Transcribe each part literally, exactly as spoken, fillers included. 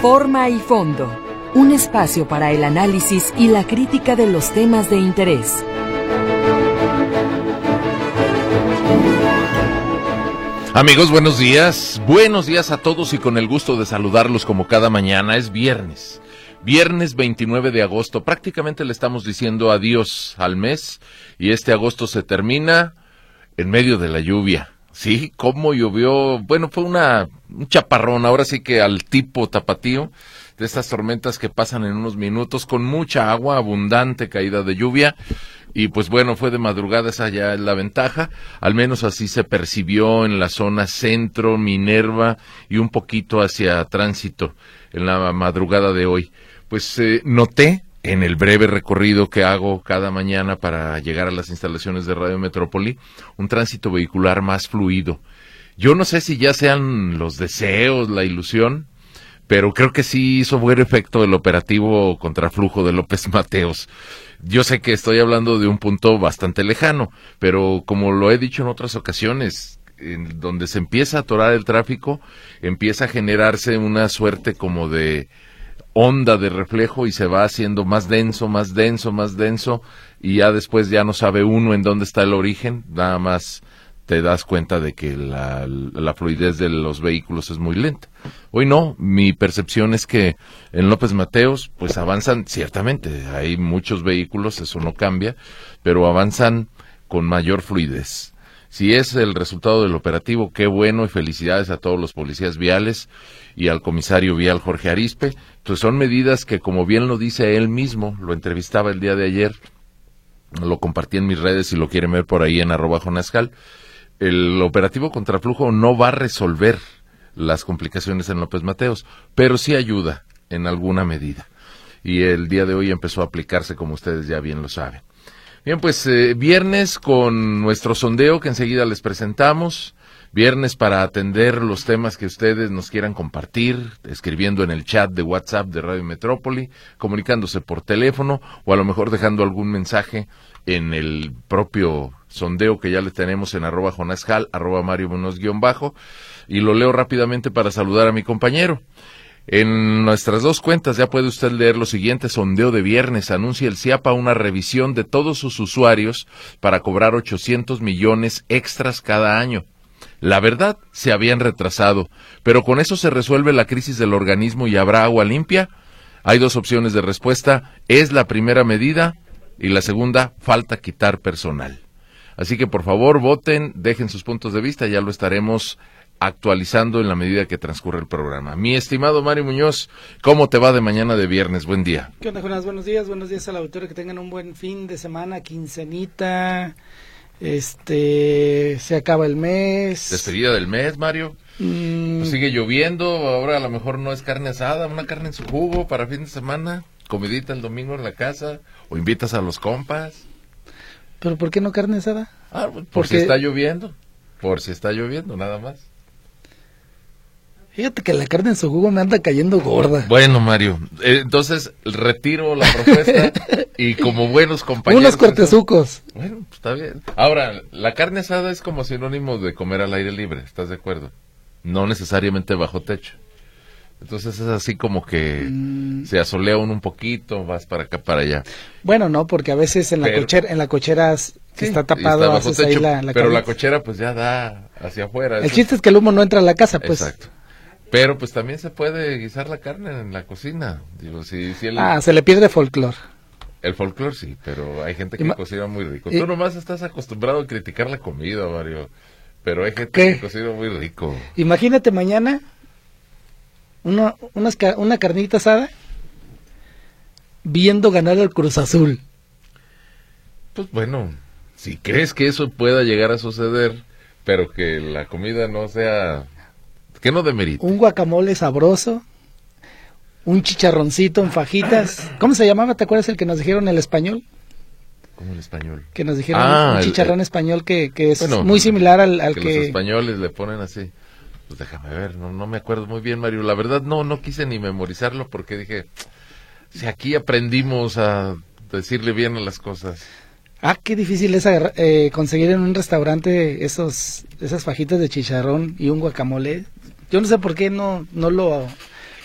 Forma y fondo, un espacio para el análisis y la crítica de los temas de interés. Amigos, buenos días. Buenos días a todos y con el gusto de saludarlos como cada mañana. Es viernes. Viernes veintinueve de agosto. Prácticamente le estamos diciendo adiós al mes y este agosto se termina en medio de la lluvia. Sí, cómo llovió. Bueno, fue una un chaparrón, ahora sí que al tipo tapatío, de estas tormentas que pasan en unos minutos con mucha agua, abundante caída de lluvia. Y pues bueno, fue de madrugada, esa ya es la ventaja, al menos así se percibió en la zona centro, Minerva y un poquito hacia Tránsito en la madrugada de hoy. Pues eh, noté en el breve recorrido que hago cada mañana para llegar a las instalaciones de Radio Metrópoli, un tránsito vehicular más fluido. Yo no sé si ya sean los deseos, la ilusión, pero creo que sí hizo buen efecto el operativo contraflujo de López Mateos. Yo sé que estoy hablando de un punto bastante lejano, pero como lo he dicho en otras ocasiones, en donde se empieza a atorar el tráfico, empieza a generarse una suerte como de onda de reflejo y se va haciendo más denso, más denso, más denso, y ya después ya no sabe uno en dónde está el origen, nada más te das cuenta de que la, la fluidez de los vehículos es muy lenta. Hoy no, mi percepción es que en López Mateos pues avanzan, ciertamente, hay muchos vehículos, eso no cambia, pero avanzan con mayor fluidez. Si es el resultado del operativo, qué bueno y felicidades a todos los policías viales y al comisario vial Jorge Arispe. Pues son medidas que, como bien lo dice él mismo, lo entrevistaba el día de ayer, lo compartí en mis redes si lo quieren ver por ahí en arroba jonascal. El operativo contraflujo no va a resolver las complicaciones en López Mateos, pero sí ayuda en alguna medida. Y el día de hoy empezó a aplicarse, como ustedes ya bien lo saben. Bien, pues eh, viernes con nuestro sondeo que enseguida les presentamos. Viernes para atender los temas que ustedes nos quieran compartir, escribiendo en el chat de WhatsApp de Radio Metrópoli, comunicándose por teléfono o a lo mejor dejando algún mensaje en el propio sondeo que ya le tenemos en arroba jonascal, arroba Mario Munoz guión bajo, y lo leo rápidamente para saludar a mi compañero. En nuestras dos cuentas ya puede usted leer lo siguiente: sondeo de viernes, anuncia el CIAPA una revisión de todos sus usuarios para cobrar ochocientos millones extras cada año. La verdad, se habían retrasado, pero con eso se resuelve la crisis del organismo y habrá agua limpia. Hay dos opciones de respuesta: es la primera medida y la segunda, falta quitar personal. Así que por favor voten, dejen sus puntos de vista, ya lo estaremos actualizando en la medida que transcurre el programa. Mi estimado Mario Muñoz, ¿cómo te va de mañana de viernes? Buen día. ¿Qué onda, Jonás? Buenos días, buenos días al auditorio, que tengan un buen fin de semana, quincenita, este, se acaba el mes. Despedida del mes, Mario. Mm. Pues sigue lloviendo, ahora a lo mejor no es carne asada, una carne en su jugo para fin de semana, comidita el domingo en la casa, o invitas a los compas. ¿Pero por qué no carne asada? Ah, por Porque... si está lloviendo, por si está lloviendo, nada más. Fíjate que la carne en su jugo me anda cayendo gorda. Bueno, Mario, eh, entonces retiro la propuesta y como buenos compañeros... Unos cortezucos. Entonces, bueno, pues está bien. Ahora, la carne asada es como sinónimo de comer al aire libre, ¿estás de acuerdo? No necesariamente bajo techo. Entonces es así como que mm. se asolea uno un poquito, vas para acá, para allá. Bueno, no, porque a veces en la pero, cochera, en la cochera sí, está tapado, está bajo haces techo, ahí la, la pero cabeza. la cochera pues ya da hacia afuera. El eso. chiste es que el humo no entra a la casa, pues. Exacto. Pero pues también se puede guisar la carne en la cocina. Digo, si, si el, ah, se le pierde folclor. El folclor sí, pero hay gente que Ima- cocina muy rico. y... Tú nomás estás acostumbrado a criticar la comida, Mario. Pero hay gente ¿Qué? que cocina muy rico. Imagínate mañana una, unas, una carnita asada viendo ganar al Cruz Azul. Pues bueno, si crees que eso pueda llegar a suceder, pero que la comida no sea... que no demerite. Un guacamole sabroso, un chicharroncito en fajitas. ¿Cómo se llamaba? ¿Te acuerdas el que nos dijeron el español? ¿Cómo el español? Que nos dijeron ah, un el, chicharrón el, español que, que es bueno, muy similar al, al que, que... los españoles le ponen así. Pues déjame ver, no, no me acuerdo muy bien, Mario. La verdad no, no quise ni memorizarlo porque dije, si aquí aprendimos a decirle bien a las cosas. Ah, qué difícil es agarrar, eh, conseguir en un restaurante esos esas fajitas de chicharrón y un guacamole. Yo no sé por qué no no lo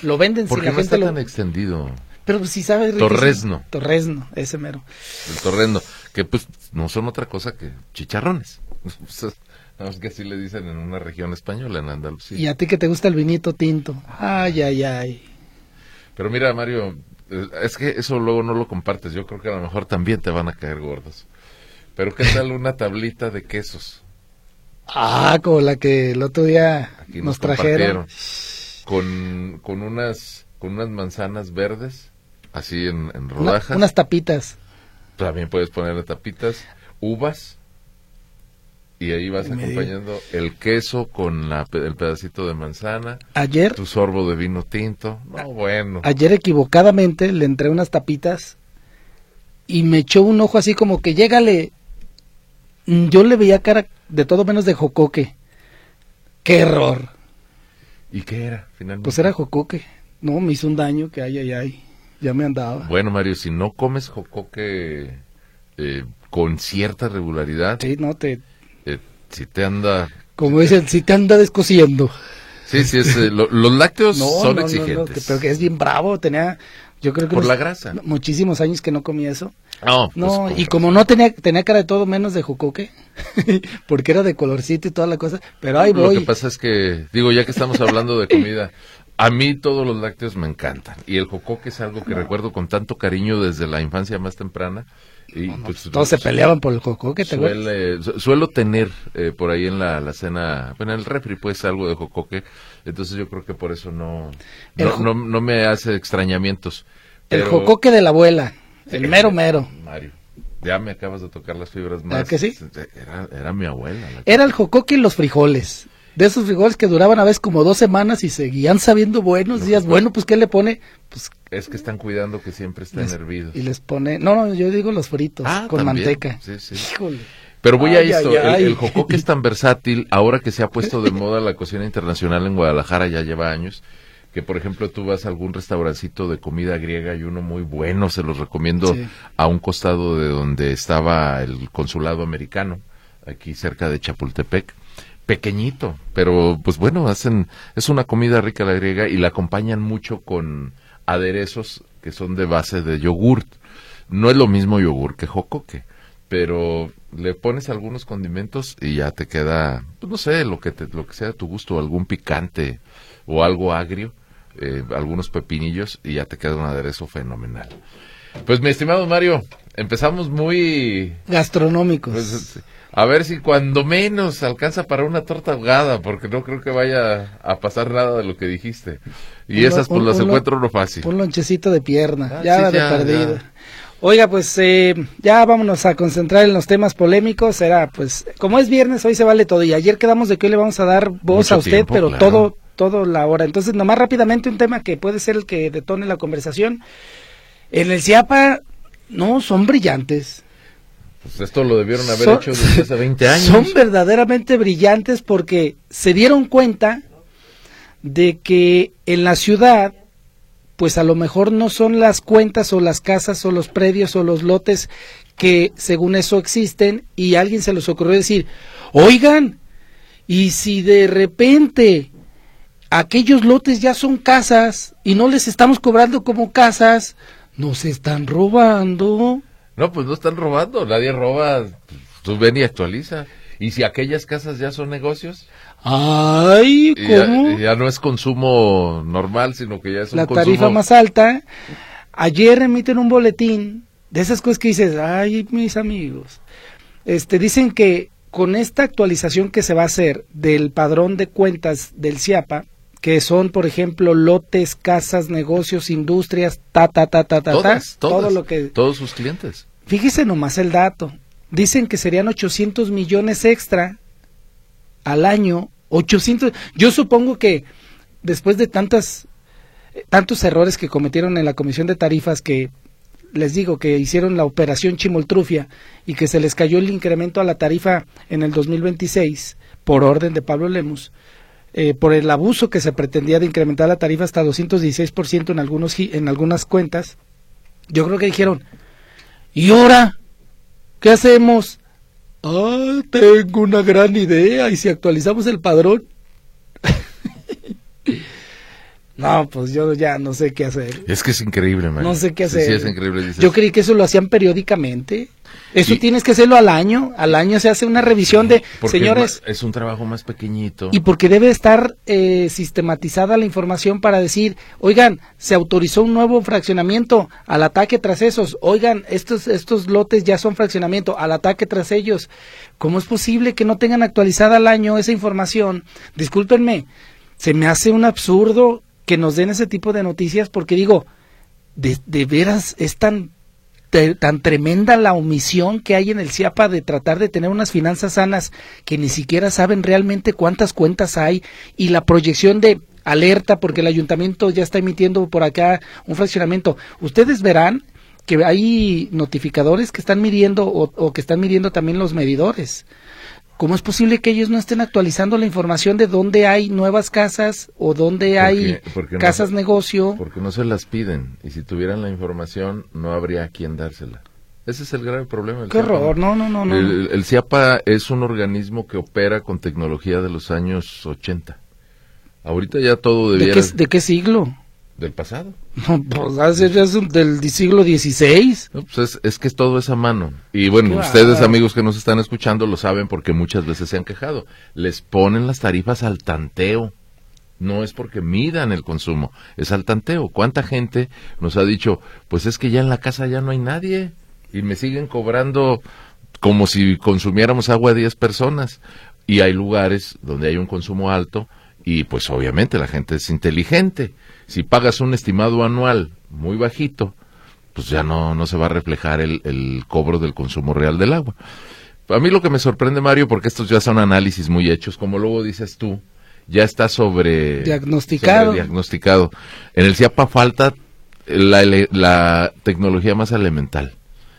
lo venden ¿Por si qué la no gente está lo... tan extendido? Pero pues, si sabes... Torrezno. Torrezno, ese mero. El torrendo, que pues no son otra cosa que chicharrones. Nada más que así le dicen en una región española, en Andalucía. Y a ti que te gusta el vinito tinto. Ay, ay, ay. Pero mira, Mario, es que eso luego no lo compartes. Yo creo que a lo mejor también te van a caer gordos. Pero ¿qué tal una tablita de quesos? Ah, como la que el otro día Aquí nos, nos trajeron. Con, con unas con unas manzanas verdes, así en, en rodajas. Una, unas tapitas. También puedes ponerle tapitas, uvas, y ahí vas Me acompañando el queso con la, el pedacito de manzana, Ayer, tu sorbo de vino tinto. No, bueno. ayer equivocadamente le entré unas tapitas y me echó un ojo así como que llégale. Yo le veía cara de todo menos de jocoque. ¡Qué error! ¿Y qué era, finalmente? Pues era jocoque. No, me hizo un daño que ay, ay, ay. Ya me andaba. Bueno, Mario, si no comes jocoque eh, con cierta regularidad, Sí, no, te... eh, si te anda... Como dicen, si te anda descosiendo. Sí, sí, es, eh, lo, los lácteos No, son no, no, exigentes. no, que- pero que es bien bravo. Tenía, yo creo que... Por unos- la grasa. Muchísimos años que no comía eso. No, pues, No, con y como razón. no tenía tenía cara de todo menos de jocoque, porque era de colorcito y toda la cosa, pero ahí Lo voy. que pasa es que, digo, ya que estamos hablando de comida, a mí todos los lácteos me encantan. Y el jocoque es algo que recuerdo con tanto cariño desde la infancia más temprana. Y pues, Todos se peleaban por el jocoque, ¿te acuerdas? Suele, su- suelo tener eh, por ahí en la, la cena, bueno, en el refri pues algo de jocoque, entonces yo creo que por eso no, El no, jo- no, no me hace extrañamientos. El Pero- jocoque de la abuela, el mero mero. Mario, ya me acabas de tocar las fibras ¿Verdad más. que sí? Era, era mi abuela. la- Era el jocoque y los frijoles. De esos frijoles que duraban a veces como dos semanas y seguían sabiendo buenos días. Bueno, pues ¿qué le pone? Pues Es que están cuidando que siempre estén les- hervidos. y les pone, no, no, yo digo los fritos Ah, con también. manteca. Sí, sí. Híjole. Pero voy a Ay, esto, ay, el, ay. el jocoque es tan versátil, ahora que se ha puesto de moda la cocina internacional en Guadalajara, ya lleva años, que por ejemplo tú vas a algún restaurancito de comida griega y uno muy bueno, se los recomiendo, Sí. a un costado de donde estaba el consulado americano, aquí cerca de Chapultepec, pequeñito, pero pues bueno, hacen, es una comida rica la griega y la acompañan mucho con aderezos que son de base de yogurt. No es lo mismo yogur que jocoque, pero le pones algunos condimentos y ya te queda, pues no sé, lo que te, lo que sea de tu gusto, algún picante o algo agrio, eh, algunos pepinillos y ya te queda un aderezo fenomenal. Pues mi estimado Mario, empezamos muy, Gastronómicos. pues, a ver si cuando menos alcanza para una torta ahogada, porque no creo que vaya a pasar nada de lo que dijiste. Y Un- esas pues un- las un- encuentro no fácil. Un lonchecito de pierna, Ah, ya sí, de ya, perdida. ya. Oiga, pues eh, ya vámonos a concentrar en los temas polémicos. Era, pues, como es viernes, hoy se vale todo. Y ayer quedamos de que hoy le vamos a dar voz Mucho a usted, tiempo, pero claro. todo, todo la hora. Entonces, nomás rápidamente un tema que puede ser el que detone la conversación. En el CIAPA, no, son brillantes. Pues esto lo debieron haber Son- hecho desde hace veinte años. Son verdaderamente brillantes porque se dieron cuenta de que en la ciudad, pues a lo mejor no son las cuentas o las casas o los predios o los lotes que según eso existen, y a alguien se les ocurrió decir, oigan, y si de repente aquellos lotes ya son casas y no les estamos cobrando como casas, nos están robando. No, pues no están robando, nadie roba, tú ven y actualiza. Y si aquellas casas ya son negocios, Ay, y ya, ¿cómo? y ya no es consumo normal, sino que ya es un La consumo... tarifa más alta. Ayer emiten un boletín de esas cosas que dices, ay, mis amigos. Este, dicen que con esta actualización que se va a hacer del padrón de cuentas del CIAPA, que son, por ejemplo, lotes, casas, negocios, industrias, ta, ta, ta, ta, ta, Todas, ta, todas, todo lo que... todos sus clientes. Fíjese nomás el dato. Dicen que serían ochocientos millones extra al año. ochocientos. Yo supongo que después de tantas tantos errores que cometieron en la Comisión de Tarifas, que les digo que hicieron la operación Chimoltrufia y que se les cayó el incremento a la tarifa en el dos mil veintiséis por orden de Pablo Lemus, eh, por el abuso que se pretendía de incrementar la tarifa hasta doscientos dieciséis por ciento en algunos gi- en algunas cuentas. Yo creo que dijeron, ¿y ahora qué hacemos? Ah, tengo una gran idea, y si actualizamos el padrón. No, pues yo ya no sé qué hacer. Es que es increíble, Mario. No sé qué hacer. Sí, sí, es increíble. Dices. Yo creí que eso lo hacían periódicamente. Eso Y, tienes que hacerlo al año. Al año se hace una revisión de, señores. Es, más, es un trabajo más pequeñito. Y porque debe estar eh, sistematizada la información para decir, oigan, se autorizó un nuevo fraccionamiento al ataque tras esos. Oigan, estos estos lotes ya son fraccionamiento al ataque tras ellos. ¿Cómo es posible que no tengan actualizada al año esa información? Discúlpenme, se me hace un absurdo que nos den ese tipo de noticias porque digo, de, de veras es tan, de, tan tremenda la omisión que hay en el CIAPA de tratar de tener unas finanzas sanas que ni siquiera saben realmente cuántas cuentas hay y la proyección de alerta porque el ayuntamiento ya está emitiendo por acá un fraccionamiento. Ustedes verán que hay notificadores que están midiendo o, o que están midiendo también los medidores. ¿Cómo es posible que ellos no estén actualizando la información de dónde hay nuevas casas o dónde hay porque, porque casas no, negocio? Porque no se las piden y si tuvieran la información no habría a quien dársela. Ese es el grave problema del ¡Qué CIAPA. horror! No, no, no. no. El, el CIAPA es un organismo que opera con tecnología de los años ochenta. Ahorita ya todo debiera... ¿De qué, de qué siglo? Del pasado. No, pues hace ya es un- del siglo dieciséis. No, pues es, es que todo es a mano. Y bueno, Qué ustedes bárbaro. amigos que nos están escuchando lo saben porque muchas veces se han quejado. Les ponen las tarifas al tanteo. No es porque midan el consumo, es al tanteo. ¿Cuánta gente nos ha dicho, pues es que ya en la casa ya no hay nadie y me siguen cobrando como si consumiéramos agua de diez personas? Y hay lugares donde hay un consumo alto y pues obviamente la gente es inteligente. Si pagas un estimado anual muy bajito, pues ya no, no se va a reflejar el, el cobro del consumo real del agua. A mí lo que me sorprende, Mario, porque estos ya son análisis muy hechos, como luego dices tú, ya está sobre... Diagnosticado. sobre diagnosticado. En el CIAPA falta la, ele- la tecnología más elemental.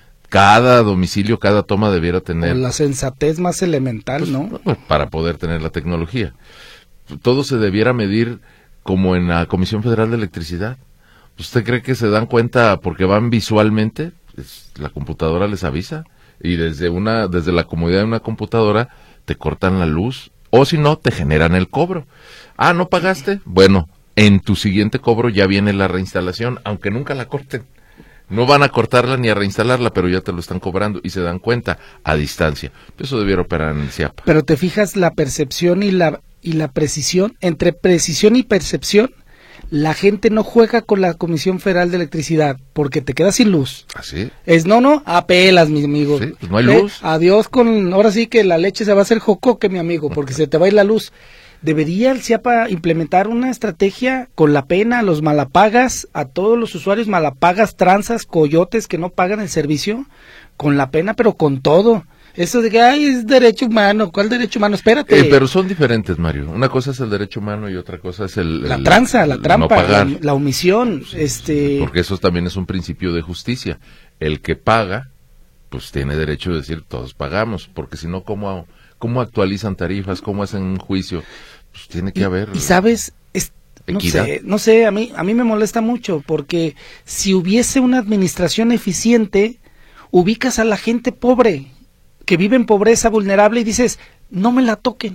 Cada domicilio, cada toma debiera tener... O la sensatez más elemental, pues, ¿no? para poder tener la tecnología. Todo se debiera medir como en la Comisión Federal de Electricidad. ¿Usted cree que se dan cuenta porque van visualmente? Es- la computadora les avisa y desde una desde la comodidad de una computadora te cortan la luz o si no te generan el cobro. Ah, ¿no pagaste? Bueno, en tu siguiente cobro ya viene la reinstalación, aunque nunca la corten. No van a cortarla ni a reinstalarla, pero ya te lo están cobrando y se dan cuenta a distancia. Eso debiera operar en el CIAPA. Pero te fijas la percepción y la y la precisión, entre precisión y percepción, la gente no juega con la Comisión Federal de Electricidad porque te quedas sin luz. ¿Así? Es no, no, apelas, mi amigo. Sí, pues no hay Eh, luz. adiós con, ahora sí que la leche se va a hacer jocoque, mi amigo, porque se te va a ir la luz. Debería el CIAPA implementar una estrategia con la pena a los malapagas, a todos los usuarios malapagas, tranzas, coyotes que no pagan el servicio, con la pena, pero con todo. Eso de que, ay, es derecho humano, ¿cuál derecho humano? Espérate. Eh, pero son diferentes, Mario. Una cosa es el derecho humano y otra cosa es el... la el- tranza, la el trampa, no pagar. la, la omisión, este... Porque eso también es un principio de justicia. El que paga, pues tiene derecho de decir, todos pagamos. Porque si no, ¿cómo, cómo actualizan tarifas? ¿Cómo hacen un juicio? Pues tiene que Y- haber... Y, sabes, es, no equidad. sé, no sé, a mí, a mí me molesta mucho porque si hubiese una administración eficiente, ubicas a la gente pobre, que vive en pobreza vulnerable y dices, no me la toquen,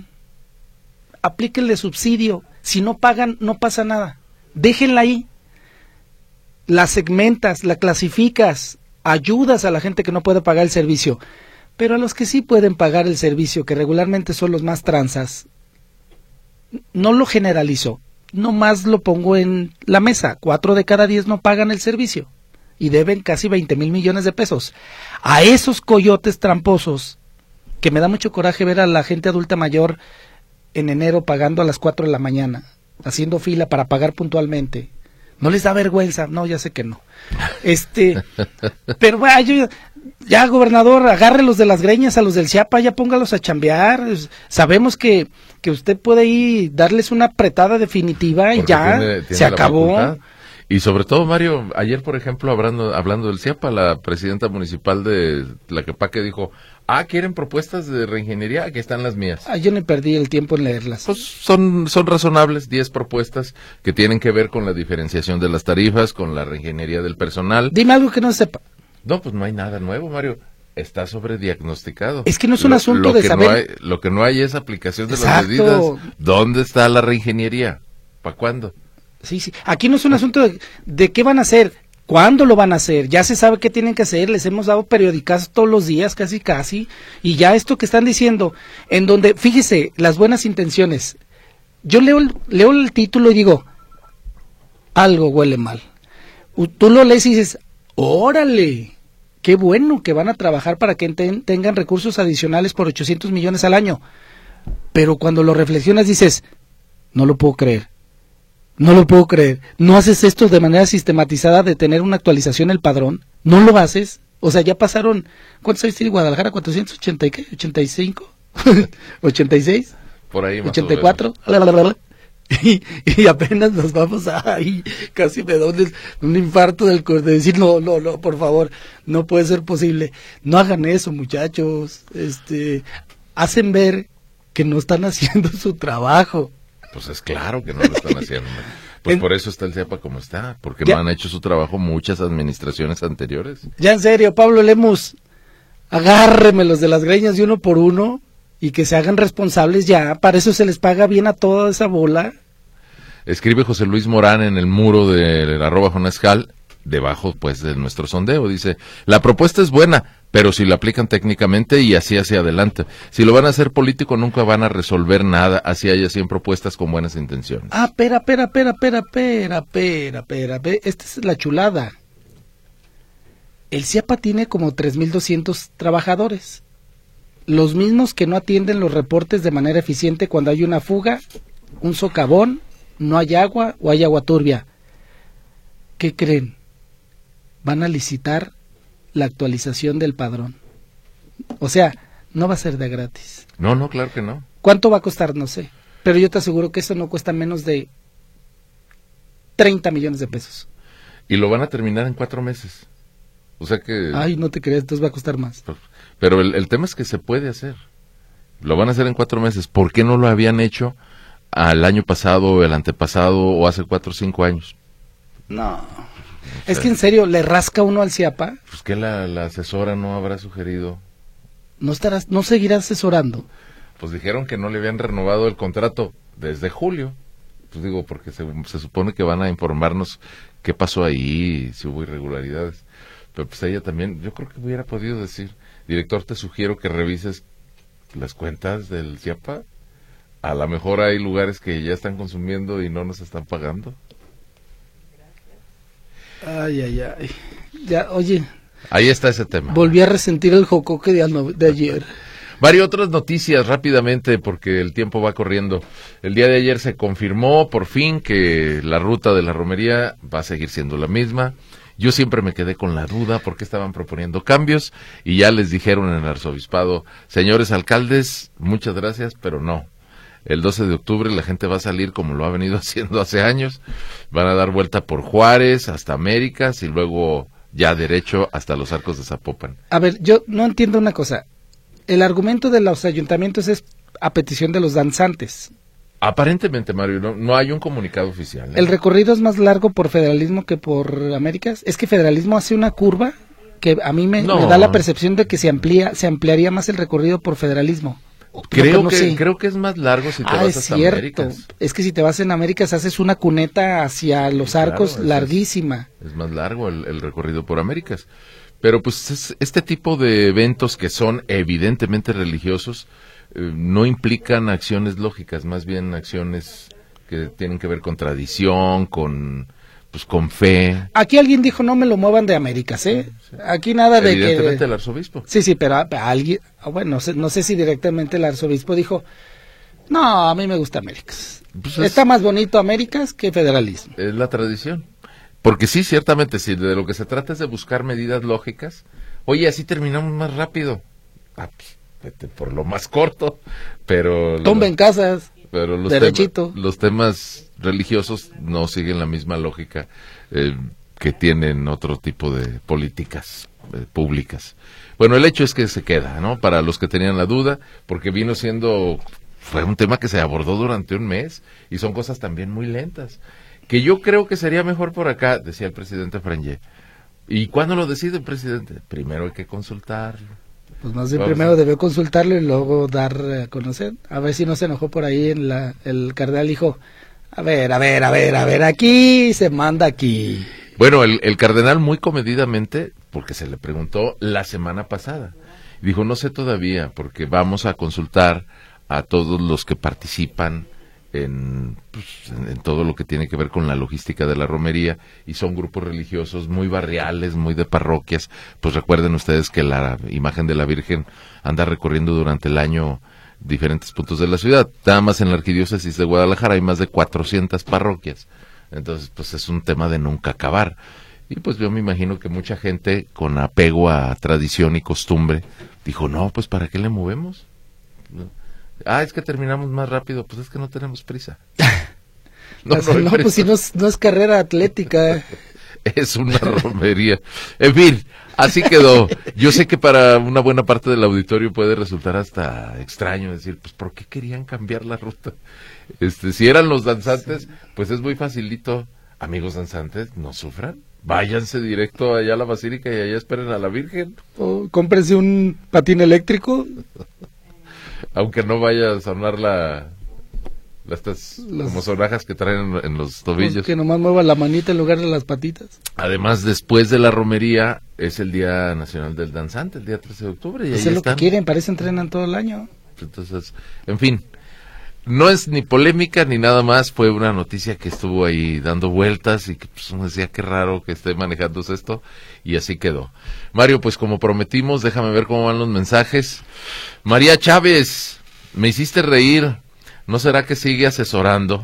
aplíquenle subsidio, si no pagan no pasa nada, déjenla ahí, la segmentas, la clasificas, ayudas a la gente que no puede pagar el servicio, pero a los que sí pueden pagar el servicio, que regularmente son los más tranzas, no lo generalizo, nomás lo pongo en la mesa, cuatro de cada diez no pagan el servicio y deben casi veinte mil millones de pesos. A esos coyotes tramposos, que me da mucho coraje ver a la gente adulta mayor en enero pagando a las cuatro de la mañana, haciendo fila para pagar puntualmente. ¿No les da vergüenza? No, ya sé que no. Este, pero bueno, yo, ya gobernador, agárrelos de las greñas a los del CIAPA, ya póngalos a chambear. Es- Sabemos que, que usted puede ir darles una apretada definitiva y porque ya tiene- tiene se la acabó. facultad. Y sobre todo, Mario, ayer, por ejemplo, hablando, hablando del CIAPA, la presidenta municipal de Tlaquepaque dijo, ah, ¿quieren propuestas de reingeniería? Aquí están las mías. Ah, yo ni perdí el tiempo en leerlas. Pues son, son razonables, diez propuestas que tienen que ver con la diferenciación de las tarifas, con la reingeniería del personal. Dime algo que no sepa. No, pues no hay nada nuevo, Mario. Está sobrediagnosticado. Es que no es un Lo- asunto lo de que saber- No hay, lo que no hay es aplicación de Exacto. las medidas. ¿Dónde está la reingeniería? ¿Para cuándo? Sí, sí. Aquí no es un asunto de, de qué van a hacer, cuándo lo van a hacer, ya se sabe qué tienen que hacer, les hemos dado periodicazos todos los días, casi casi, y ya esto que están diciendo, en donde, fíjese, las buenas intenciones, yo leo, leo el título y digo, algo huele mal. Tú lo lees y dices, órale, qué bueno que van a trabajar para que ten, tengan recursos adicionales por ochocientos millones al año, pero cuando lo reflexionas dices, no lo puedo creer. No lo puedo creer. ¿No haces esto de manera sistematizada de tener una actualización del padrón? ¿No lo haces? O sea, ya pasaron, ¿cuántos años tiene Guadalajara? ¿cuatrocientos ochenta y qué? ¿ochenta y cinco? ¿ochenta y seis? Por ahí más ¿ochenta y cuatro? Y, y apenas nos vamos a ahí, casi me da un, un infarto del de decir, no, no, no, por favor, no puede ser posible. No hagan eso, muchachos. Este, hacen ver que no están haciendo su trabajo. Pues es claro que no lo están haciendo. Pues en, por eso está el CIAPA como está, porque ya, no han hecho su trabajo muchas administraciones anteriores. Ya en serio, Pablo Lemus, agárremelos de las greñas de uno por uno y que se hagan responsables ya, para eso se les paga bien a toda esa bola. Escribe José Luis Morán en el muro de arroba Jonescal, debajo pues de nuestro sondeo, dice, la propuesta es buena, pero si lo aplican técnicamente y así hacia adelante. Si lo van a hacer político nunca van a resolver nada, así haya cien propuestas con buenas intenciones. Ah, espera, espera, espera, espera, espera, espera, espera, esta es la chulada. El CIAPA tiene como tres mil doscientos trabajadores, los mismos que no atienden los reportes de manera eficiente cuando hay una fuga, un socavón, no hay agua o hay agua turbia. ¿Qué creen? Van a licitar la actualización del padrón. O sea, no va a ser de gratis. No, no, claro que no. ¿Cuánto va a costar? No sé. Pero yo te aseguro que eso no cuesta menos de treinta millones de pesos. Y lo van a terminar en cuatro meses. O sea que... Ay, no te creas, entonces va a costar más. Pero el, el tema es que se puede hacer. Lo van a hacer en cuatro meses. ¿Por qué no lo habían hecho al año pasado, el antepasado o hace cuatro o cinco años? No... Es que en serio, ¿le rasca uno al CIAPA? Pues que la, la asesora no habrá sugerido. ¿No estarás, no seguirá asesorando? Pues dijeron que no le habían renovado el contrato desde julio. Pues digo, porque se, se supone que van a informarnos qué pasó ahí, si hubo irregularidades. Pero pues ella también, yo creo que hubiera podido decir, director, te sugiero que revises las cuentas del CIAPA. A lo mejor hay lugares que ya están consumiendo y no nos están pagando. Ay, ay, ay. Ya, oye. Ahí está ese tema. Volví a resentir el jocoque de, ano- de ayer. Varias otras noticias rápidamente porque el tiempo va corriendo. El día de ayer se confirmó por fin que la ruta de la romería va a seguir siendo la misma. Yo siempre me quedé con la duda porque estaban proponiendo cambios y ya les dijeron en el arzobispado, señores alcaldes, muchas gracias, pero no. El doce de octubre la gente va a salir como lo ha venido haciendo hace años, van a dar vuelta por Juárez hasta Américas y luego ya derecho hasta los Arcos de Zapopan. A ver, yo no entiendo una cosa, el argumento de los ayuntamientos es a petición de los danzantes. Aparentemente, Mario, no, no hay un comunicado oficial, ¿eh? ¿El recorrido es más largo por federalismo que por Américas? Es que federalismo hace una curva que a mí me, no. me da la percepción de que se amplía, se ampliaría más el recorrido por federalismo. Creo no que sé. creo que es más largo si te ah, vas es hasta cierto. Américas. Es que si te vas en Américas haces una cuneta hacia los Sí, arcos claro, larguísima. Es, es más largo el, el recorrido por Américas. Pero pues es, este tipo de eventos que son evidentemente religiosos eh, no implican acciones lógicas, más bien acciones que tienen que ver con tradición, con pues con fe. Aquí alguien dijo no me lo muevan de Américas, ¿eh? Sí, sí. Aquí nada de que... Evidentemente el arzobispo. Sí, sí, pero a, a alguien, bueno, no sé, no sé si directamente el arzobispo dijo, no, a mí me gusta Américas. Pues es, está más bonito Américas que federalismo. Es la tradición. Porque sí, ciertamente, si de lo que se trata es de buscar medidas lógicas, oye, así terminamos más rápido. Ah, pues, vete por lo más corto, pero... Tumben casas, pero los derechito. Tema, los temas religiosos no siguen la misma lógica eh, que tienen otro tipo de políticas eh, públicas. Bueno, el hecho es que se queda, ¿no? Para los que tenían la duda, porque vino siendo... Fue un tema que se abordó durante un mes y son cosas también muy lentas. Que yo creo que sería mejor por acá, decía el presidente Frangé. ¿Y cuándo lo decide el presidente? Primero hay que consultarlo. Pues más bien primero debió consultarlo y luego dar a conocer. A ver si no se enojó por ahí en la, el cardenal dijo, A ver, a ver, a ver, a ver, aquí se manda aquí. Bueno, el, el cardenal muy comedidamente, porque se le preguntó la semana pasada, dijo, no sé todavía, porque vamos a consultar a todos los que participan en, pues, en, en todo lo que tiene que ver con la logística de la romería, y son grupos religiosos muy barriales, muy de parroquias. Pues recuerden ustedes que la imagen de la Virgen anda recorriendo durante el año diferentes puntos de la ciudad. Nada más en la arquidiócesis de Guadalajara hay más de cuatrocientas parroquias. Entonces, pues es un tema de nunca acabar. Y pues yo me imagino que mucha gente con apego a tradición y costumbre dijo, no, pues ¿para qué le movemos? Ah, es que terminamos más rápido. Pues es que no tenemos prisa. No, no, no prisa. Pues si no es, no es carrera atlética. Es una romería. En fin, así quedó. Yo sé que para una buena parte del auditorio puede resultar hasta extraño decir, pues ¿por qué querían cambiar la ruta? Este, si eran los danzantes, pues es muy facilito. Amigos danzantes, no sufran. Váyanse directo allá a la basílica y allá esperen a la Virgen. O cómprense un patín eléctrico. Aunque no vaya a sonar la... estas las, como sonajas que traen en, en los tobillos. Que nomás mueva la manita en lugar de las patitas. Además, después de la romería, es el Día Nacional del Danzante, el día trece de octubre. Y pues ahí es lo están. que quieren, parece entrenan todo el año. Entonces, en fin, no es ni polémica ni nada más, fue una noticia que estuvo ahí dando vueltas y que pues, uno decía qué raro que esté manejándose esto, y así quedó. Mario, pues como prometimos, déjame ver cómo van los mensajes. María Chávez, me hiciste reír. ¿No será que sigue asesorando?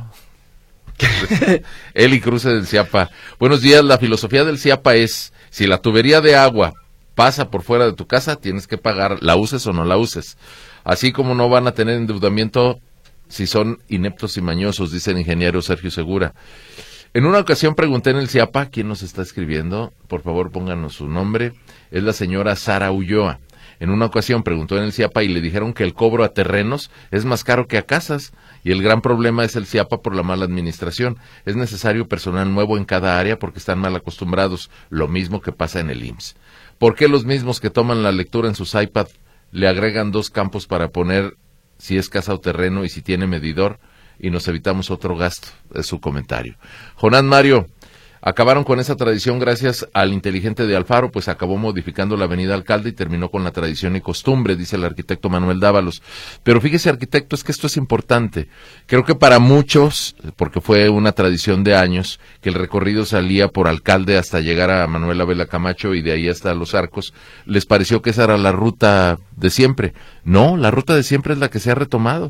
Eli Cruz del Ciapa. Buenos días, la filosofía del Ciapa es, si la tubería de agua pasa por fuera de tu casa, tienes que pagar, la uses o no la uses. Así como no van a tener endeudamiento si son ineptos y mañosos, dice el ingeniero Sergio Segura. En una ocasión pregunté en el Ciapa, ¿quién nos está escribiendo? Por favor, pónganos su nombre. Es la señora Sara Ulloa. En una ocasión preguntó en el Ciapa y le dijeron que el cobro a terrenos es más caro que a casas, y el gran problema es el Ciapa por la mala administración. Es necesario personal nuevo en cada área porque están mal acostumbrados, lo mismo que pasa en el I M S S. ¿Por qué los mismos que toman la lectura en sus iPad le agregan dos campos para poner si es casa o terreno y si tiene medidor, y nos evitamos otro gasto? Es su comentario. Jonás Mario, acabaron con esa tradición gracias al inteligente de Alfaro, pues acabó modificando la avenida Alcalde y terminó con la tradición y costumbre, dice el arquitecto Manuel Dávalos. Pero fíjese, arquitecto, es que esto es importante. Creo que para muchos, porque fue una tradición de años, que el recorrido salía por Alcalde hasta llegar a Manuel Ávila Camacho y de ahí hasta Los Arcos, les pareció que esa era la ruta de siempre. No, la ruta de siempre es la que se ha retomado.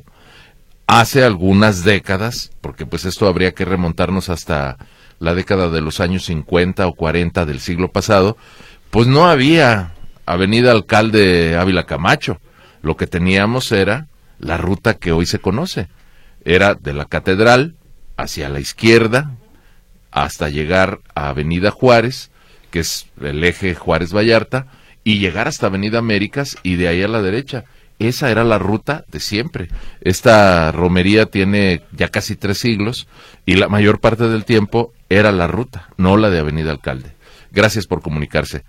Hace algunas décadas, porque pues esto habría que remontarnos hasta la década de los años cincuenta o cuarenta del siglo pasado, pues no había avenida Alcalde Ávila Camacho. Lo que teníamos era la ruta que hoy se conoce. Era de la Catedral hacia la izquierda hasta llegar a Avenida Juárez, que es el eje Juárez-Vallarta, y llegar hasta Avenida Américas y de ahí a la derecha. Esa era la ruta de siempre. Esta romería tiene ya casi tres siglos y la mayor parte del tiempo era la ruta, no la de Avenida Alcalde. Gracias por comunicarse.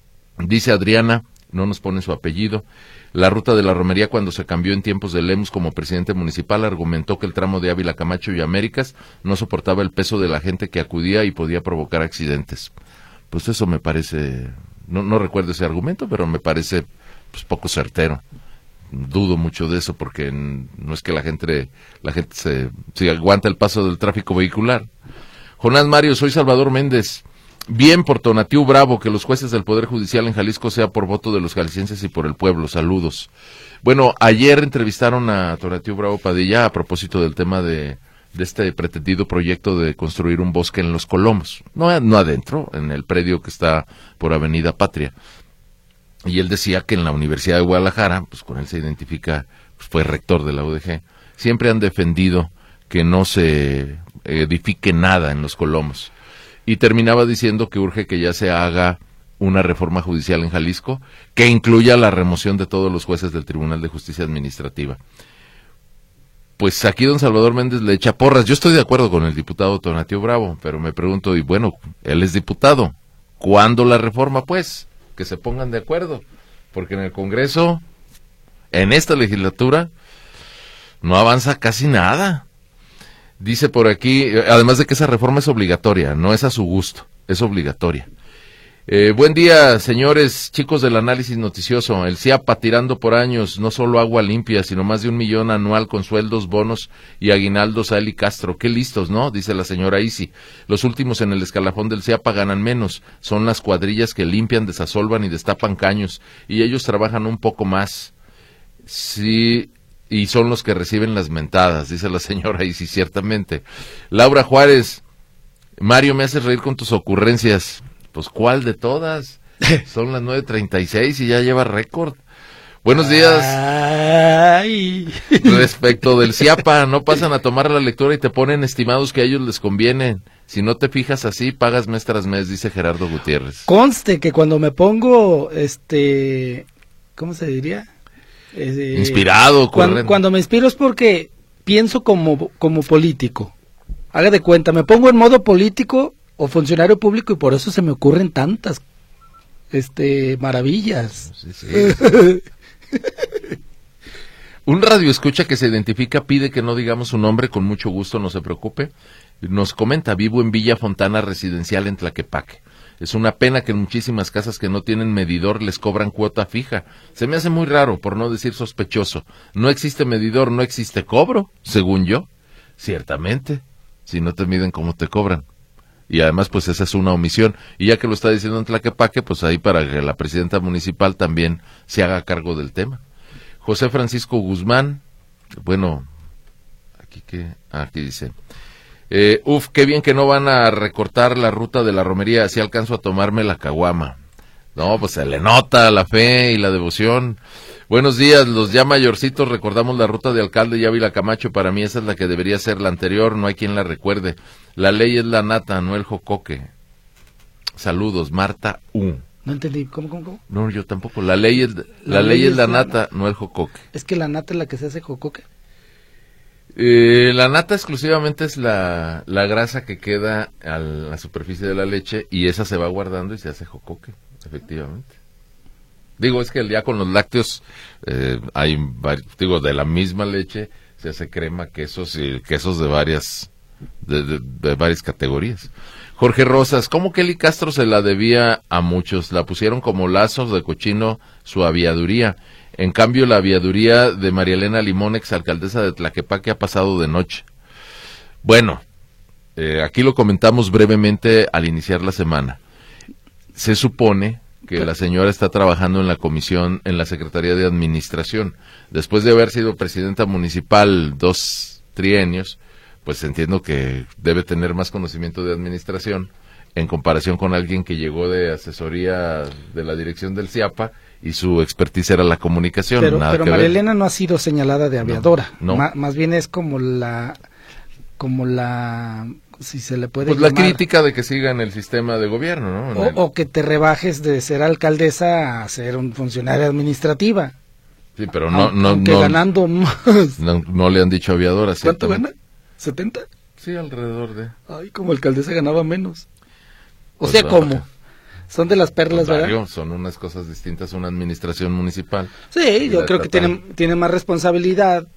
Dice Adriana, no nos pone su apellido, la ruta de la romería cuando se cambió en tiempos de Lemus como presidente municipal argumentó que el tramo de Ávila Camacho y Américas no soportaba el peso de la gente que acudía y podía provocar accidentes. Pues eso me parece, no, no recuerdo ese argumento, pero me parece pues, poco certero. Dudo mucho de eso porque no es que la gente la gente se, se aguanta el paso del tráfico vehicular. Jonás Mario, soy Salvador Méndez. Bien por Tonatiu Bravo, que los jueces del Poder Judicial en Jalisco sea por voto de los jaliscienses y por el pueblo. Saludos. Bueno, ayer entrevistaron a Tonatiu Bravo Padilla a propósito del tema de, de este pretendido proyecto de construir un bosque en Los Colomos. No, no adentro, en el predio que está por Avenida Patria. Y él decía que en la Universidad de Guadalajara, pues con él se identifica, pues fue rector de la U D G, siempre han defendido que no se edifique nada en Los Colomos. Y terminaba diciendo que urge que ya se haga una reforma judicial en Jalisco que incluya la remoción de todos los jueces del Tribunal de Justicia Administrativa. Pues aquí don Salvador Méndez le echa porras. Yo estoy de acuerdo con el diputado Tonatiu Bravo, pero me pregunto, y bueno, él es diputado, ¿cuándo la reforma pues? Que se pongan de acuerdo, porque en el Congreso, en esta legislatura, no avanza casi nada. Dice por aquí, además de que esa reforma es obligatoria, no es a su gusto, es obligatoria. Eh, buen día, señores, chicos del análisis noticioso. El CIAPA tirando por años, no solo agua limpia, sino más de un millón anual con sueldos, bonos y aguinaldos a Eli Castro. Qué listos, ¿no? Dice la señora Isi. Los últimos en el escalafón del CIAPA ganan menos. Son las cuadrillas que limpian, desasolvan y destapan caños. Y ellos trabajan un poco más. Sí, y son los que reciben las mentadas, dice la señora Isi, ciertamente. Laura Juárez, Mario, me haces reír con tus ocurrencias. Pues, ¿cuál de todas? Son las nueve treinta y seis y ya lleva récord. Buenos días. Ay. Respecto del CIAPA, no pasan a tomar la lectura y te ponen estimados que a ellos les conviene. Si no te fijas así, pagas mes tras mes, dice Gerardo Gutiérrez. Conste que cuando me pongo, este, ¿cómo se diría? Eh, Inspirado. Cuando, cuando me inspiro es porque pienso como, como político. Haga de cuenta, me pongo en modo político o funcionario público y por eso se me ocurren tantas este maravillas. Sí, sí. Un radioescucha que se identifica pide que no digamos su nombre, con mucho gusto, no se preocupe. Nos comenta, vivo en Villa Fontana Residencial en Tlaquepaque. Es una pena que en muchísimas casas que no tienen medidor les cobran cuota fija. Se me hace muy raro, por no decir sospechoso. No existe medidor, no existe cobro, según yo. Ciertamente, si no te miden, ¿cómo te cobran? Y además, pues esa es una omisión. Y ya que lo está diciendo en Tlaquepaque, pues ahí para que la presidenta municipal también se haga cargo del tema. José Francisco Guzmán, bueno, aquí que, aquí dice, eh, uf, qué bien que no van a recortar la ruta de la romería, así alcanzo a tomarme la caguama. No, pues se le nota la fe y la devoción. Buenos días, los ya mayorcitos recordamos la ruta de Alcalde y Ávila Camacho, para mí esa es la que debería ser la anterior, no hay quien la recuerde. La ley es la nata, no el jocoque. Saludos, Marta U. No entendí, ¿cómo, cómo, cómo? No, yo tampoco, la ley es la, la ley, ley es la nata, nata, no el jocoque. Es que la nata es la que se hace jocoque. Eh, la nata exclusivamente es la, la grasa que queda a la superficie de la leche y esa se va guardando y se hace jocoque, efectivamente. Digo, es que ya con los lácteos eh, hay, digo, de la misma leche se hace crema, quesos y quesos de varias, de, de, de varias categorías. Jorge Rosas, ¿cómo que Eli Castro se la debía a muchos? La pusieron como lazos de cochino su aviaduría. En cambio, la aviaduría de María Elena Limón, exalcaldesa de Tlaquepaque, ha pasado de noche. Bueno, eh, aquí lo comentamos brevemente al iniciar la semana. Se supone que la señora está trabajando en la comisión, en la Secretaría de Administración. Después de haber sido presidenta municipal dos trienios, pues entiendo que debe tener más conocimiento de administración en comparación con alguien que llegó de asesoría de la dirección del CIAPA y su expertise era la comunicación. Pero, nada pero que María ver. Elena no ha sido señalada de aviadora. No, no. Ma, más bien es como la, como la, si se le puede Pues llamar, la crítica de que siga en el sistema de gobierno, ¿no? En o, el... o que te rebajes de ser alcaldesa a ser un funcionaria administrativa. Sí, pero no, no, aunque no, ganando más. no, no le han dicho aviadora. ¿Cuánto gana? ¿setenta? Sí, alrededor de. Ay, como alcaldesa ganaba menos. O Pues sea, no, ¿cómo? Son de las perlas, Contrario, ¿verdad? son unas cosas distintas, una administración municipal. Sí, yo creo que estatal. tiene, tiene más responsabilidad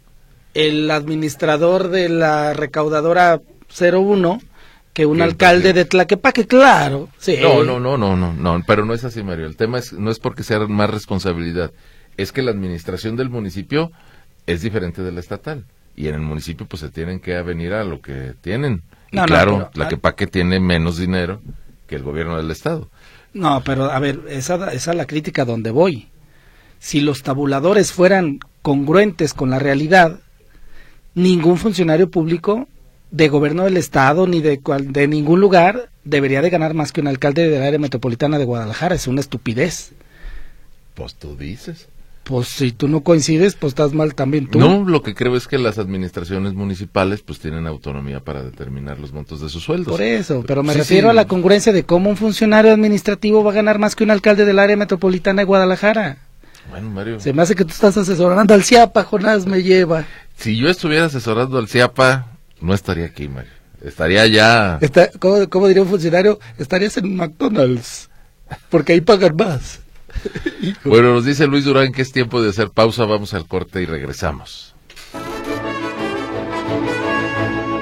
el administrador de la recaudadora cero uno que un ¿Qué, alcalde presidente? de Tlaquepaque, claro. Sí. No, no, no, no, no, no, pero no es así, Mario. El tema es no es porque sea más responsabilidad, es que la administración del municipio es diferente de la estatal. Y en el municipio pues se tienen que avenir a lo que tienen. Y No, no, claro, pero- Tlaquepaque tiene menos dinero que el gobierno del estado. No, pero a ver, esa, esa es la crítica donde voy. Si los tabuladores fueran congruentes con la realidad, ningún funcionario público de gobierno del estado ni de, cual, de ningún lugar debería de ganar más que un alcalde del área metropolitana de Guadalajara. Es una estupidez. Pues tú dices. Pues si tú no coincides, pues estás mal también tú. No, lo que creo es que las administraciones municipales pues tienen autonomía para determinar los montos de sus sueldos. Por eso, pero me Sí, refiero sí. a la congruencia de cómo un funcionario administrativo va a ganar más que un alcalde del área metropolitana de Guadalajara. Bueno, Mario, Se me hace que tú estás asesorando al CIAPA, Jonás me lleva. si yo estuviera asesorando al CIAPA, no estaría aquí, Mario. Estaría ya... Está, ¿cómo, cómo diría un funcionario? Estarías en McDonald's, porque ahí pagan más. Bueno, nos dice Luis Durán que es tiempo de hacer pausa, vamos al corte y regresamos.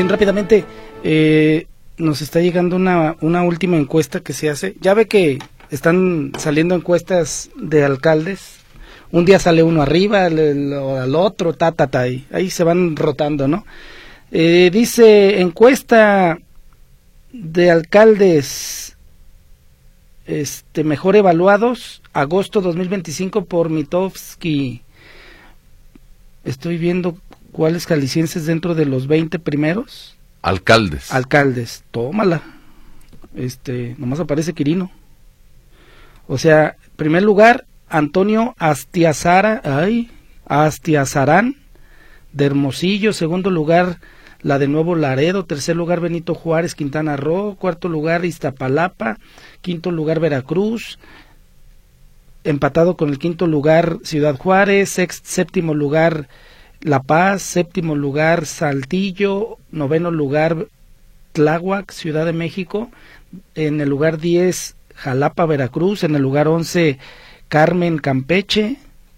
bien rápidamente, eh, nos está llegando una, una última encuesta que se hace. Ya ve que están saliendo encuestas de alcaldes. Un día sale uno arriba, al, al otro, ta, ta, ta, ahí, ahí se van rotando, ¿no? Eh, dice, encuesta de alcaldes este mejor evaluados, agosto dos mil veinticinco por Mitofsky. Estoy viendo cuáles jaliscienses dentro de los veinte primeros. Alcaldes. Alcaldes, tómala. Este, nomás aparece Quirino. O sea, primer lugar, Antonio Astiazara, ay, Astiazarán, de Hermosillo. Segundo lugar, la de Nuevo Laredo. Tercer lugar, Benito Juárez, Quintana Roo. Cuarto lugar, Iztapalapa. Quinto lugar, Veracruz. Empatado con el quinto lugar, Ciudad Juárez. Sext, séptimo lugar, La Paz. Séptimo lugar, Saltillo. Noveno lugar, Tláhuac, Ciudad de México. En el lugar diez, Jalapa, Veracruz. En el lugar once, Carmen, Campeche.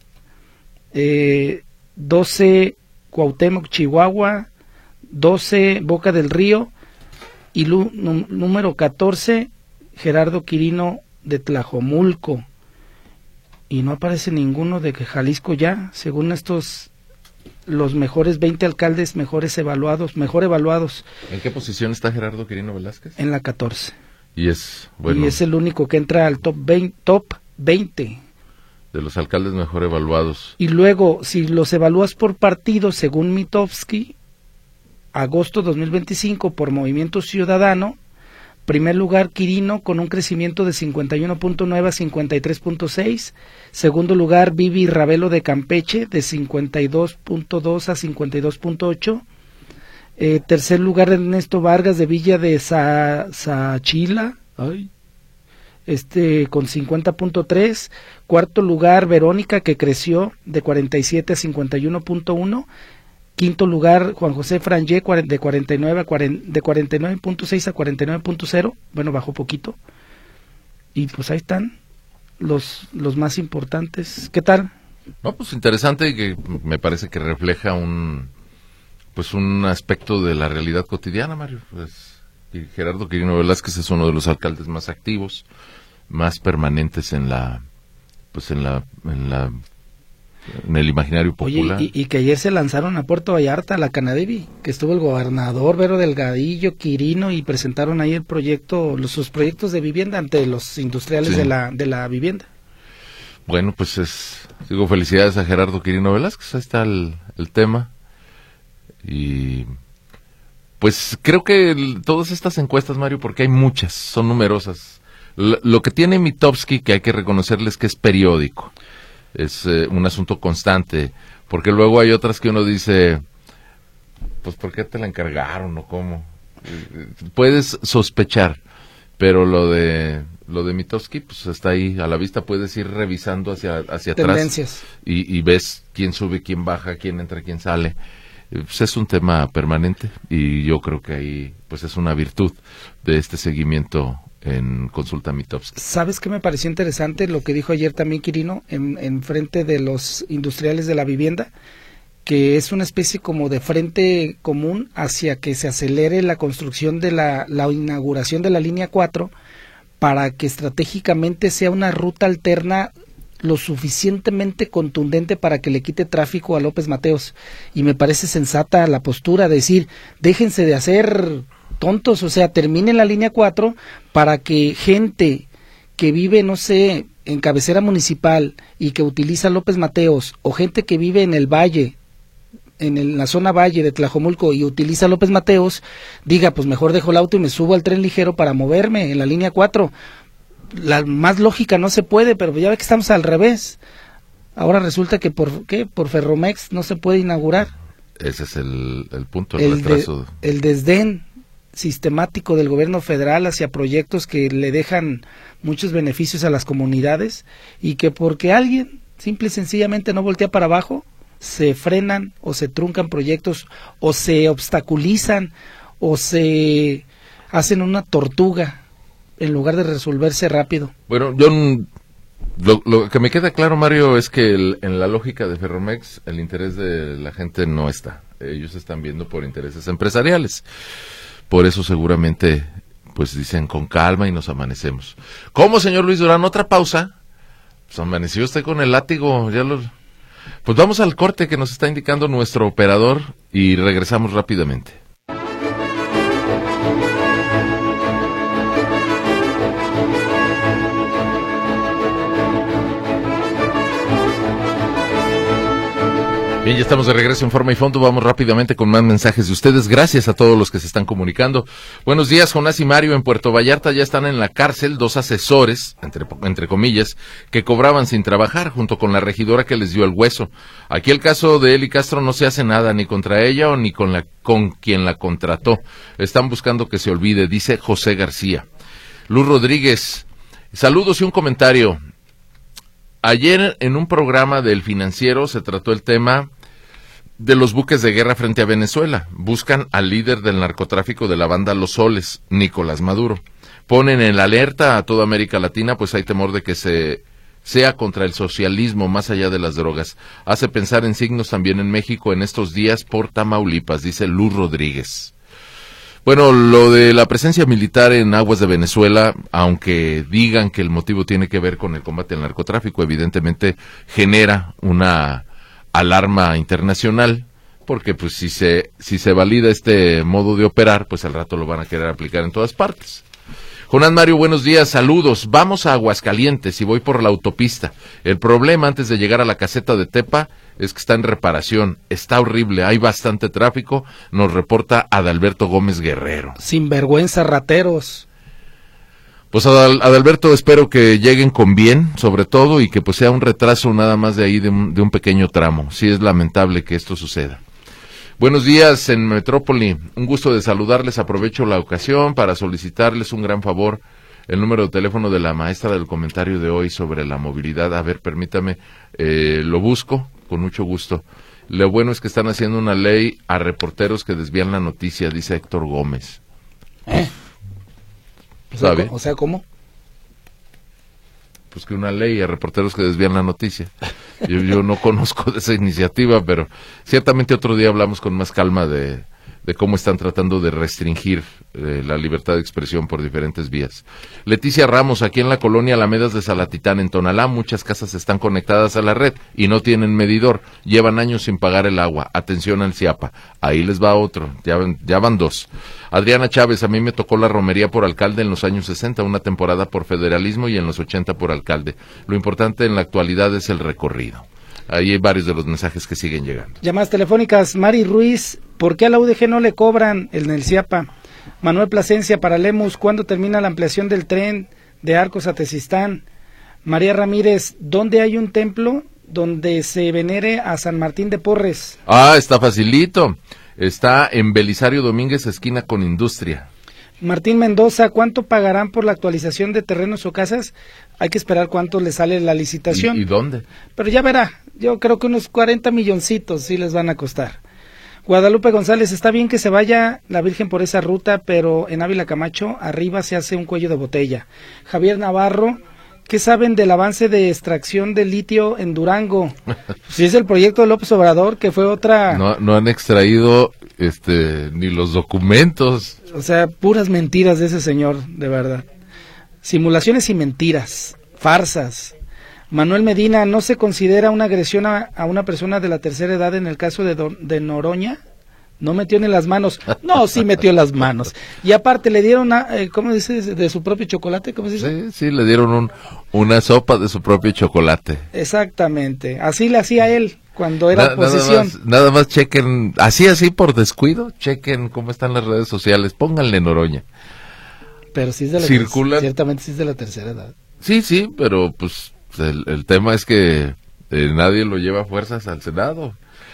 Eh, doce, Cuauhtémoc, Chihuahua. doce, Boca del Río. Y lu, num, número catorce, Gerardo Quirino, de Tlajomulco. Y no aparece ninguno de que Jalisco ya, según estos, los mejores veinte alcaldes mejores evaluados, mejor evaluados. ¿En qué posición está Gerardo Quirino Velázquez? En la catorce. Y es, bueno, y es el único que entra al top veinte, top veinte. De los alcaldes mejor evaluados. Y luego, si los evalúas por partido, según Mitofsky, agosto dos mil veinticinco, por Movimiento Ciudadano, primer lugar Quirino con un crecimiento de cincuenta y uno punto nueve a cincuenta y tres punto seis. Segundo lugar Vivi Ravelo de Campeche, de cincuenta y dos punto dos a cincuenta y dos punto ocho. Eh, tercer lugar Ernesto Vargas de Villa de Sa Sachila, ay, este con cincuenta punto tres. Cuarto lugar Verónica, que creció de cuarenta y siete a cincuenta y uno punto uno. Quinto lugar Juan José Frangé, de cuarenta y nueve a cuarenta, de cuarenta y nueve punto seis a cuarenta y nueve punto cero, bueno, bajó poquito. Y pues ahí están los los más importantes. ¿Qué tal? No, pues interesante, que me parece que refleja un pues un aspecto de la realidad cotidiana, Mario. Pues Gerardo Quirino Velázquez es uno de los alcaldes más activos, más permanentes en la pues en la en la en el imaginario popular. Oye, y, y que ayer se lanzaron a Puerto Vallarta, a la Canadevi, que estuvo el gobernador Vero Delgadillo, Quirino, y presentaron ahí el proyecto, los, sus proyectos de vivienda ante los industriales sí. de la de la vivienda. Bueno, pues es, digo, felicidades a Gerardo Quirino Velázquez, ahí está el, el tema. Y pues creo que el, todas estas encuestas, Mario, porque hay muchas, son numerosas. L- lo que tiene Mitofsky, que hay que reconocerles que es periódico. Es eh, un asunto constante, porque luego hay otras que uno dice, pues ¿por qué te la encargaron o cómo? Eh, puedes sospechar, pero lo de lo de Mitofsky pues está ahí a la vista, puedes ir revisando hacia hacia tendencias. Atrás y, y ves quién sube, quién baja, quién entra, quién sale. Eh, pues es un tema permanente y yo creo que ahí pues es una virtud de este seguimiento en Consulta Mitofsky. ¿Sabes qué me pareció interesante lo que dijo ayer también Quirino en, en frente de los industriales de la vivienda? Que es una especie como de frente común hacia que se acelere la construcción de la, la inauguración de la línea cuatro, para que estratégicamente sea una ruta alterna lo suficientemente contundente para que le quite tráfico a López Mateos. Y me parece sensata la postura de decir, déjense de hacer tontos, o sea, terminen la línea cuatro para que gente que vive, no sé, en cabecera municipal y que utiliza López Mateos, o gente que vive en el valle, en, el, en la zona valle de Tlajomulco y utiliza López Mateos, diga, pues mejor dejo el auto y me subo al tren ligero para moverme en la línea cuatro. La más lógica no se puede, pero ya ve que estamos al revés. Ahora resulta que por ¿qué? Por Ferromex no se puede inaugurar. Ese es el, el punto, el, el retraso. De, el desdén sistemático del gobierno federal hacia proyectos que le dejan muchos beneficios a las comunidades, y que porque alguien simple y sencillamente no voltea para abajo, se frenan o se truncan proyectos o se obstaculizan o se hacen una tortuga en lugar de resolverse rápido. Bueno, yo lo, lo que me queda claro, Mario, es que el, en la lógica de Ferromex el interés de la gente no está. ellos están viendo por intereses empresariales. Por eso seguramente, pues dicen con calma y nos amanecemos. ¿Cómo, señor Luis Durán? ¿Otra pausa? Pues amaneció usted con el látigo, ya lo... Pues vamos al corte que nos está indicando nuestro operador y regresamos rápidamente. Bien, ya estamos de regreso en Forma y Fondo. Vamos rápidamente con más mensajes de ustedes. Gracias a todos los que se están comunicando. Buenos días, Jonás y Mario. En Puerto Vallarta ya están en la cárcel dos asesores, entre, entre comillas, que cobraban sin trabajar, junto con la regidora que les dio el hueso. Aquí el caso de Eli Castro no se hace nada, ni contra ella o ni con, la, con quien la contrató. Están buscando que se olvide, dice José García. Luz Rodríguez, saludos y un comentario. Ayer en un programa del Financiero se trató el tema de los buques de guerra frente a Venezuela. Buscan al líder del narcotráfico de la banda Los Soles, Nicolás Maduro. Ponen en alerta a toda América Latina, pues hay temor de que se sea contra el socialismo más allá de las drogas. Hace pensar en signos también en México en estos días por Tamaulipas, dice Luz Rodríguez. Bueno, lo de la presencia militar en aguas de Venezuela, aunque digan que el motivo tiene que ver con el combate al narcotráfico, evidentemente genera una alarma internacional, porque pues si se si se valida este modo de operar, pues al rato lo van a querer aplicar en todas partes. Jonás Mario, buenos días, saludos. Vamos a Aguascalientes y voy por la autopista. El problema antes de llegar a la caseta de Tepa es que está en reparación. Está horrible, hay bastante tráfico, nos reporta Adalberto Gómez Guerrero. Sinvergüenza, rateros. Pues Adal, Adalberto, espero que lleguen con bien, sobre todo, y que pues sea un retraso nada más de ahí, de un, de un pequeño tramo. Sí es lamentable que esto suceda. Buenos días en Metrópoli, un gusto de saludarles, aprovecho la ocasión para solicitarles un gran favor, el número de teléfono de la maestra del comentario de hoy sobre la movilidad. A ver, permítame, eh, lo busco, con mucho gusto. Lo bueno es que están haciendo una ley a reporteros que desvían la noticia, dice Héctor Gómez. ¿Eh? ¿Sabe? O sea, o sea, ¿cómo? Pues que una ley a reporteros que desvían la noticia. Yo, yo no conozco de esa iniciativa, pero ciertamente otro día hablamos con más calma de, de cómo están tratando de restringir eh, la libertad de expresión por diferentes vías. Leticia Ramos, aquí en la colonia Alamedas de Salatitán, en Tonalá, muchas casas están conectadas a la red y no tienen medidor. Llevan años sin pagar el agua. Atención al CIAPA. Ahí les va otro. Ya, ya van dos. Adriana Chávez, a mí me tocó la romería por alcalde en los años sesenta, una temporada por federalismo y en los ochenta por alcalde. Lo importante en la actualidad es el recorrido. Ahí hay varios de los mensajes que siguen llegando. Llamadas telefónicas, Mari Ruiz, ¿por qué a la U D G no le cobran el en el CIAPA? Manuel Plasencia, para Lemus, ¿cuándo termina la ampliación del tren de Arcos a Tezistán? María Ramírez, ¿dónde hay un templo donde se venere a San Martín de Porres? Ah, está facilito. Está en Belisario Domínguez, esquina con Industria. Martín Mendoza, ¿cuánto pagarán por la actualización de terrenos o casas? Hay que esperar cuánto le sale la licitación. ¿Y, y dónde? Pero ya verá, yo creo que unos cuarenta milloncitos sí les van a costar. Guadalupe González, está bien que se vaya la Virgen por esa ruta, pero en Ávila Camacho arriba se hace un cuello de botella. Javier Navarro, ¿qué saben del avance de extracción de litio en Durango? Si es el proyecto de López Obrador, que fue otra... No, no han extraído este ni los documentos. O sea, puras mentiras de ese señor, de verdad. Simulaciones y mentiras, farsas. Manuel Medina, ¿no se considera una agresión a, a una persona de la tercera edad en el caso de, Don, de Noroña? No metió ni las manos. No, sí metió las manos. Y aparte le dieron, a, eh, ¿cómo dice? De su propio chocolate, ¿cómo se dice? Sí, sí, le dieron un, una sopa de su propio chocolate. Exactamente. Así le hacía él cuando era Na, oposición. Nada más, nada más chequen, así, así por descuido, chequen cómo están las redes sociales, pónganle Noroña. Pero sí es de la Circulan. Ciertamente sí es de la tercera edad. Sí, sí, pero pues el, el tema es que eh, nadie lo lleva a fuerzas al Senado.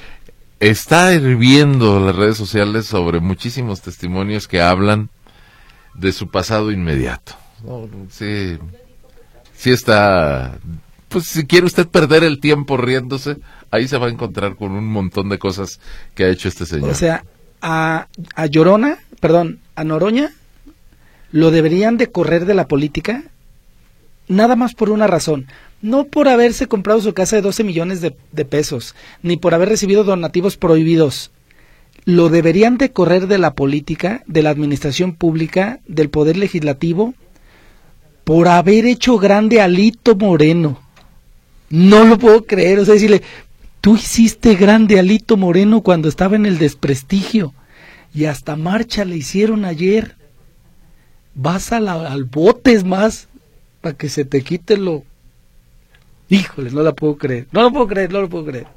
Está hirviendo las redes sociales sobre muchísimos testimonios que hablan de su pasado inmediato. No, sí, sí está. Pues si quiere usted perder el tiempo riéndose, ahí se va a encontrar con un montón de cosas que ha hecho este señor. O sea, a, a Llorona, perdón, a Noroña, lo deberían de correr de la política, nada más por una razón. No por haberse comprado su casa de doce millones de, de pesos, ni por haber recibido donativos prohibidos. lo deberían de correr de la política, de la administración pública, del poder legislativo, por haber hecho grande a Alito Moreno. No lo puedo creer, o sea, decirle, tú hiciste grande a Alito Moreno cuando estaba en el desprestigio, y hasta marcha le hicieron ayer. Vas a la, al bote, es más, para que se te quite lo... Híjole, no la puedo creer, no lo puedo creer, no lo puedo creer.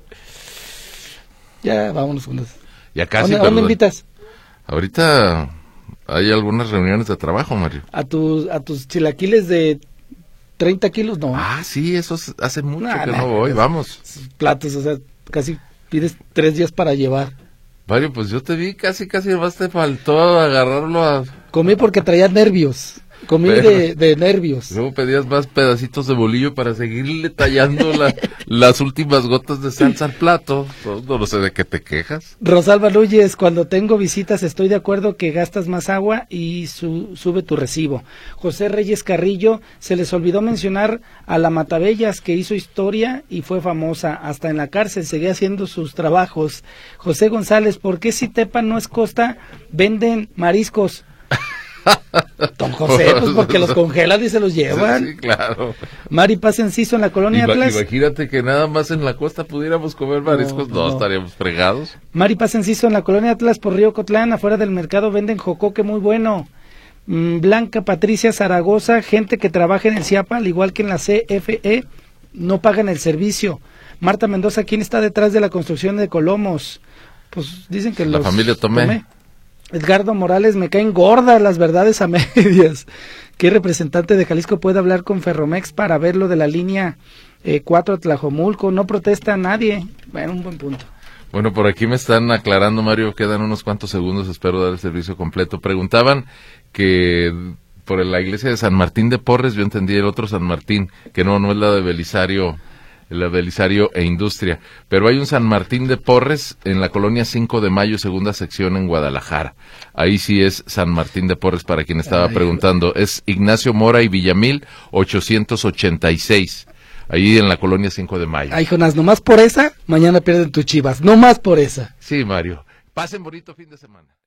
Ya, vámonos juntos. Ya casi. ¿Dónde, ¿dónde invitas? Ahorita hay algunas reuniones de trabajo, Mario. ¿A tus, a tus chilaquiles de treinta kilos? No. Ah, sí, eso hace mucho nah, que nah, no voy, vamos. Platos, o sea, casi pides tres días para llevar. Mario, pues yo te vi, casi, casi más te faltó agarrarlo a... Comí porque traía nervios. Comí Pero, de, de nervios. Luego pedías más pedacitos de bolillo para seguirle tallando la, las últimas gotas de salsa al plato. No, no lo sé de qué te quejas. Rosalba Núñez, cuando tengo visitas estoy de acuerdo que gastas más agua y su, sube tu recibo. José Reyes Carrillo, se les olvidó mencionar a la Matabellas, que hizo historia y fue famosa. Hasta en la cárcel seguía haciendo sus trabajos. José González, ¿por qué si Tepa no es costa, venden mariscos? Don José, pues porque los congelan y se los llevan. Sí, sí, claro. Mari Paz Enciso en la colonia Ima, Atlas. Imagínate que nada más en la costa pudiéramos comer mariscos, no, no, no. estaríamos fregados. Mari Paz Enciso en la colonia Atlas por Río Cotlán, afuera del mercado venden jocoque muy bueno. Mm, Blanca Patricia Zaragoza, gente que trabaja en el CIAPA, al igual que en la C F E, no pagan el servicio. Marta Mendoza, ¿quién está detrás de la construcción de Colomos? Pues dicen que la los familia Tomé. Tomé. Edgardo Morales, me caen gordas las verdades a medias. ¿Qué representante de Jalisco puede hablar con Ferromex para ver lo de la línea eh, cuatro a Tlajomulco? No protesta a nadie. Bueno, un buen punto. Bueno, por aquí me están aclarando, Mario, quedan unos cuantos segundos, espero dar el servicio completo. Preguntaban que por la iglesia de San Martín de Porres, yo entendí el otro San Martín, que no, no es la de Belisario, la de Belisario e Industria, pero hay un San Martín de Porres en la colonia cinco de mayo, segunda sección en Guadalajara. Ahí sí es San Martín de Porres, para quien estaba Ay, preguntando. Joder. Es Ignacio Mora y Villamil, ochocientos ochenta y seis, ahí en la colonia cinco de mayo. Ay, Jonás, nomás por esa, mañana pierden tus Chivas, nomás por esa. Sí, Mario. Pasen bonito fin de semana.